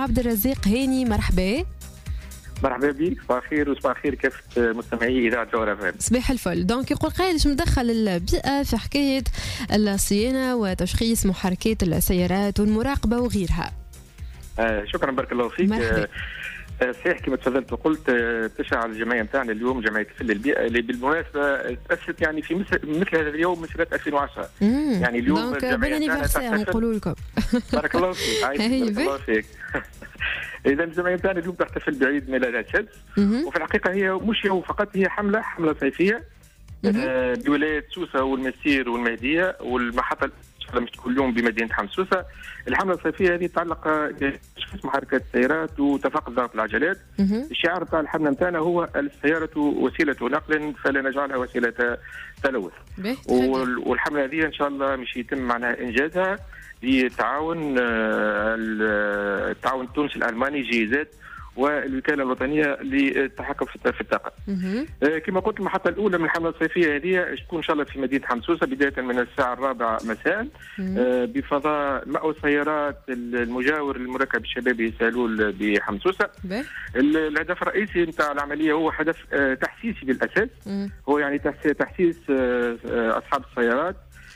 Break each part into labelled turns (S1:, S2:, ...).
S1: عبد الرزاق هاني، مرحبا.
S2: مرحبا بك، صباح الخير وصباح الخير كافة مستمعي إذاعة جوهرة FM.
S1: صباح الفل. دونك يقول قائل مدخل البيئة في حكاية الصيانة وتشخيص محركات السيارات والمراقبة وغيرها.
S2: شكرا بارك الله فيك. صحيح كما تفضلت وقلت تشرع الجمعيه نتاعنا اليوم جمعيه تفل البيئه اللي بالمناسبه تاسست يعني في مثل هذا اليوم من سنه 2010. يعني اليوم
S1: دونك بون انيفرسير نقولوا لكم.
S2: بارك الله فيك. بارك الله فيك. اذا الجمعيه نتاعنا اليوم تحتفل بعيد ميلاد شمس، وفي الحقيقه هي مش يوم فقط، هي حمله صيفيه بولايات سوسه والمسير والمهديه والمحطه مش كل يوم بمدينه حمص سوسه. الحمله الصيفيه هذه تتعلق بتشخيص محركات السيارات وتفاقد ضغط العجلات. الشعار تاع الحمله نتاعنا هو السياره وسيله نقل فلا نجعلها وسيله تلوث. والحمله هذه ان شاء الله مش يتم معناها انجازها بتعاون التعاون التونسي الالماني جيزات والوكاله الوطنيه للتحكم في الطاقه. كما قلت المحطه الاولى من الحمله الصيفيه هذه تكون ان شاء الله في مدينه حمصوسه بدايه من الساعه 4 مساء بفضاء مأوى السيارات المجاور للمركب الشبابي سالول بحمصوسه. الهدف الرئيسي نتاع العمليه هو هدف تحسيسي بالاساس، هو يعني تحسيس اصحاب السيارات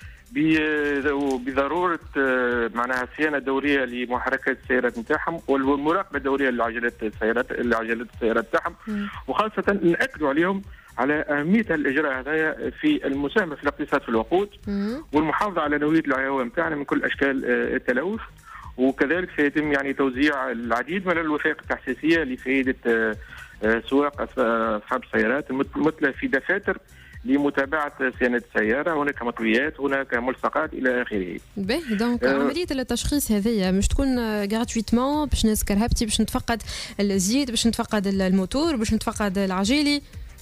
S2: بضروره معناها الصيانه الدوريه لمحركات السيارات نتاعهم والمراقبه الدوريه لعجلات السيارات نتاعهم، وخاصه ناكدوا عليهم على اهميه الاجراء هذايا في المساهمه في الاقتصاد في الوقود والمحافظه على نوعيه العيوان نتاعنا من كل اشكال التلوث. وكذلك سيتم يعني توزيع العديد من الوثائق التحسيسيه لفائده سواق اصحاب السيارات المثلى في دفاتر لمتابعة صيانة السيارة. هناك مطويات، هناك ملصقات إلى آخره.
S1: باهي. دونك عملية التشخيص هذه مش تكون غراتويتمون باش ناس كرهبتي باش نتفقد الزيت باش نتفقد الموتور باش نتفقد العجيلي؟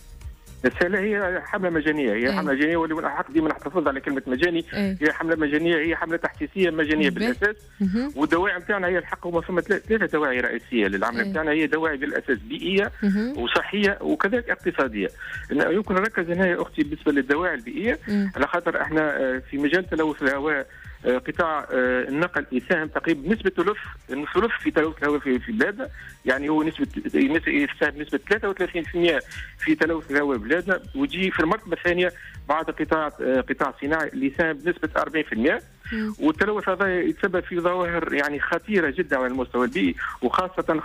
S2: هي حملة مجانية، هي حملة مجانية، واللي من الحق ديما نحتفظ على كلمة مجاني. هي حملة مجانية، هي حملة تحسيسية مجانية بالأساس. والدواعي نتاعنا هي الحق هما ثم ثلاثة دواعي رئيسية للعمل نتاعنا. هي دواعي بالأساس بيئية وصحية وكذلك اقتصادية. يمكن نركز هنا يا أختي بالنسبة للدواعي البيئية على خاطر احنا في مجال تلوث الهواء قطاع النقل يساهم تقريبا بنسبة ثلث في تلوث الهواء في بلادنا. يعني هو يساهم بنسبة 33% في تلوث الهواء في بلادنا، ويجي في المرتبة الثانية بعد قطاع الصناعي اللي يساهم بنسبة 40%. والتلوث هذا يتسبب في ظواهر يعني خطيرة جدا على المستوى البيئي، وخاصة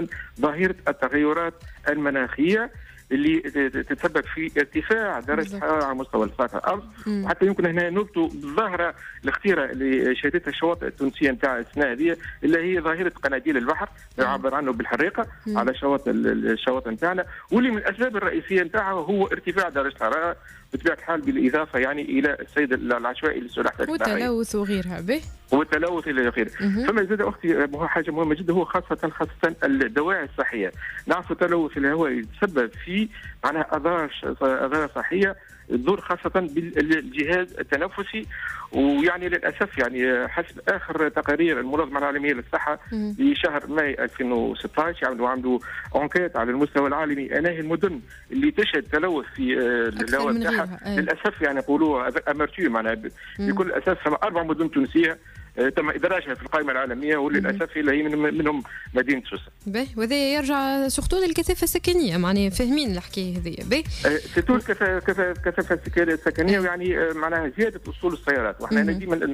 S2: ظاهرة التغيرات المناخية اللي تتسبب في ارتفاع درجة الحرارة على مستوى سطح الأرض. وحتى يمكن هنا نربطوا بالظاهرة الخطيرة اللي شهدتها الشواطئ التونسية نتاع السنة هذه اللي هي ظاهرة قناديل البحر يعبر عنه بالحريقة على الشواطئ نتاعنا، واللي من الأسباب الرئيسية نتاعها هو ارتفاع درجة الحرارة بطبيعة الحال بالإضافة يعني إلى الصيد العشوائي للسلاحف
S1: والتلوث وغيرها. به
S2: والتلوث الى اخره. فما زاد اختي حاجه مهمه جدا، هو خاصه الدواعي الصحيه. نعرف تلوث الهواء يتسبب في معناها اضرار صحيه تضر خاصه بالجهاز التنفسي. ويعني للاسف يعني حسب اخر تقارير المنظمه العالميه للصحه لشهر ماي 2016 عملوا انكيت على المستوى العالمي انهي المدن اللي تشهد تلوث في الهواء نتاعها. للاسف يعني يقولوا امرتو معناها بكل اسف 4 مدن تونسيه تم ادراجها في القائمه العالميه، وللاسف هي منهم مدينه سوسه.
S1: باهي. وهذا يرجع سورتو للكثافه السكانيه، معناها فاهمين الحكايه هذه. باهي
S2: سيتو الكثافه السكانيه ويعني معناها زياده وصول السيارات. واحنا ديما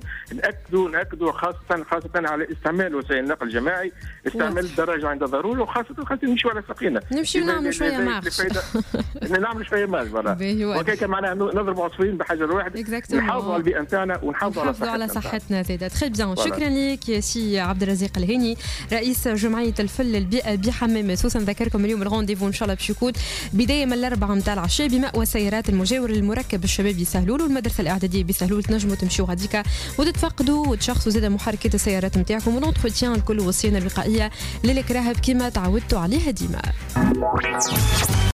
S2: ناكدوا خاصه على استعمال وسائل النقل الجماعي، استعمال الدراجه عند الضروره، وخاصه نمشيو على ساقينا،
S1: نمشيو نعملوا شويه مارش
S2: نعملوا شويه مارش وكيك معناها نضربوا عصفورين بحجر واحد، نحافظوا على البيئه نتاعنا ونحافظوا على
S1: صحتنا زاده. تري بيان. شكرا لك يا سي عبد الرزاق الهاني، رئيس جمعيه الفل البيئه بحمام سوسه. نذكركم اليوم الرونديفو ان شاء الله باش يكون بدايه من الاربعه نتاع العشاء بمأوى السيارات المجاور للمركب الشبابي سهلول والمدرسه الاعداديه بسهلول. تنجموا تمشيو غاديكا وتتفقدوا وتشخصوا زاده محركات السيارات نتاعكم ونونتروتيان الكل والصيانه الوقائيه للكراهب كما تعودتوا عليها ديما.